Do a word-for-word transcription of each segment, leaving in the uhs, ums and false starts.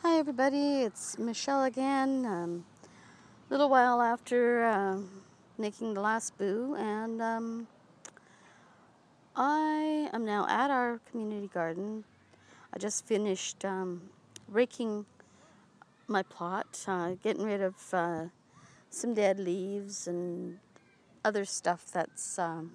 Hi everybody, it's Michelle again. Um, a little while after uh, making the last boo, and um, I am now at our community garden. I just finished um, raking my plot, uh, getting rid of uh, some dead leaves and other stuff that's um,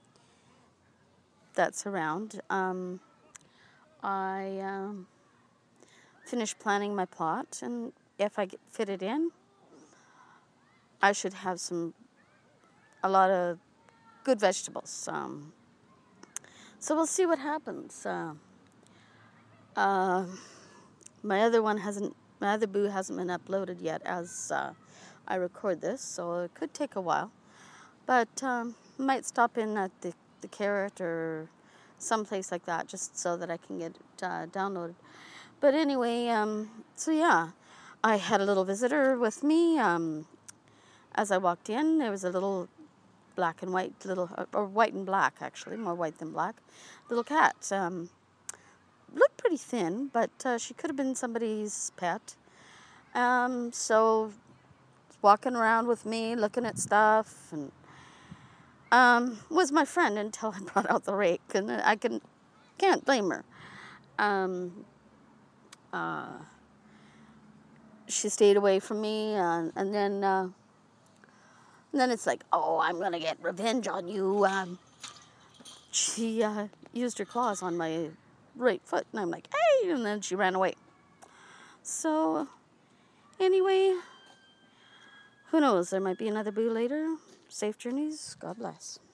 that's around. Um, I um, finished planting my plot, and if I get fit it in, I should have some a lot of good vegetables. Um, so we'll see what happens. Uh, uh, my other one hasn't, my other boo hasn't been uploaded yet as uh, I record this, so it could take a while. But um, might stop in at the, the Carrot or someplace like that just so that I can get it uh, downloaded. But anyway, um, so yeah, I had a little visitor with me. Um, as I walked in, there was a little black and white little, or white and black actually, more white than black, little cat. Um, looked pretty thin, but uh, she could have been somebody's pet. Um, so walking around with me, looking at stuff, and um, was my friend until I brought out the rake, and I can can't blame her. Um, uh, she stayed away from me, uh, and then uh, and then it's like, oh, I'm gonna get revenge on you. Um, she uh, used her claws on my right foot, and I'm like, hey, and then she ran away. So anyway, who knows? There might be another boo later. Safe journeys. God bless.